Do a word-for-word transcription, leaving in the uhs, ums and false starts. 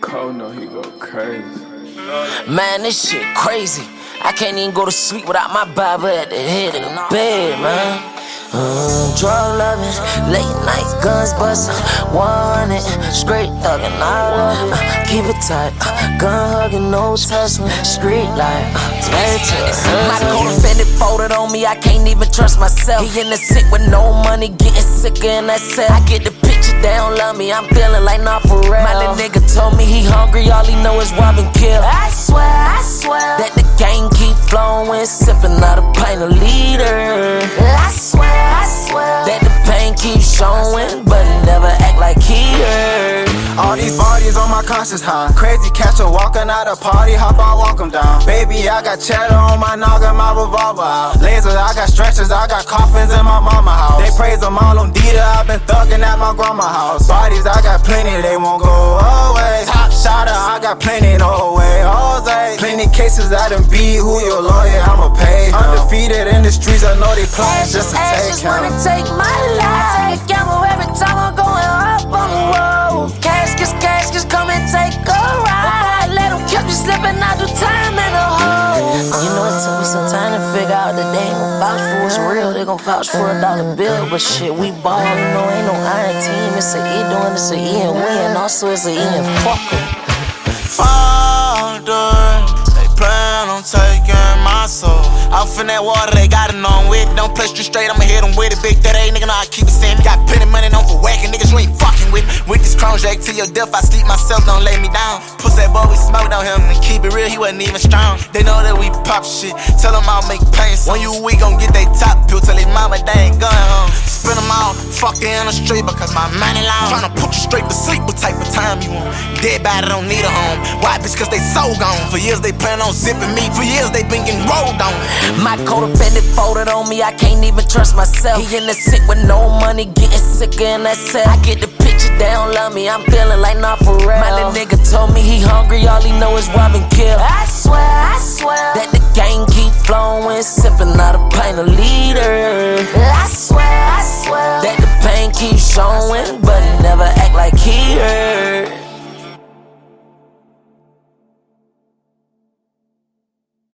Cole know he go crazy. Man, this shit crazy. I can't even go to sleep without my Bible at the head of the bed, man. Mm, drug loving, late night guns bustin', want it, straight thuggin', I love it. Uh, keep it tight, uh, gun hugging, no tussling, street life. Uh, my co-defendant folded on me, I can't even trust myself. He in the sick with no money, getting sicker in that cell. I get the picture, they don't love me, I'm feeling like not for real. My little nigga told me he hungry, all he know is rob and kill. I swear, I swear that the gang keep flowing, sipping out a pint of leader. I swear, I swear that the pain keeps showing, but he never act like he heard. All these bodies on my conscience, huh? Crazy catcher walking out a party, hop on, walk him down. Baby, I got cheddar on my noggin, my revolver out. Lasers, I got stretchers, I got coffins in my mama house. They praise them all on Dita, I've been thuggin' at my grandma house. Bodies, I got plenty, they won't go away. Top shotter, I got plenty, no way, Jose. Plenty cases, I done beat, who your lawyer, I'ma pay him. Undefeated in the streets, I know they plotting just to take just him. wanna take my life. I take a gamble every time I'm going up on the road. Caskets, caskets, come and take a ride. Let them keep you slipping, I do time in a hole. You know, it took me some time to figure out that they ain't gon' vouch for what's real. They gon' vouch for a dollar bill, but shit, we ball, you know, ain't no iron team. It's a E doing, it's a E and win. Also, it's a E and fucker. Father, they plan on taking my soul. Off in that water, they got it on with it. Don't play street straight, I'ma hit them with it. Big that ain't nigga know I keep it saying. Got plenty money on for whacking niggas, you ain't fucking with me. With this crown jack to your death, I sleep myself, don't lay me down. Puss that boy, we smoked on him and keep it real, he wasn't even strong. They know that we pop shit, tell them I'll make pain. When you weak, gon' get they top pill, tell his mama they ain't going home. Spin them all, fuck in the street because my money long. Tryna put you straight to sleep, what type of time you want? Dead body don't need a home. Why, bitch, cause they so gone. For years they plan on zipping me, for years they been getting rolled on. My co-defendant folded on me, I can't even trust myself. He in the sick with no money, getting sicker in that cell. I get the picture, they don't love me, I'm feeling like not for real. My little nigga told me he hungry, all he know is rob and kill. I swear, I swear that the gang keep flowing, sipping out a pint of leader. I swear, I swear that the pain keeps showing, but he never act like he heard.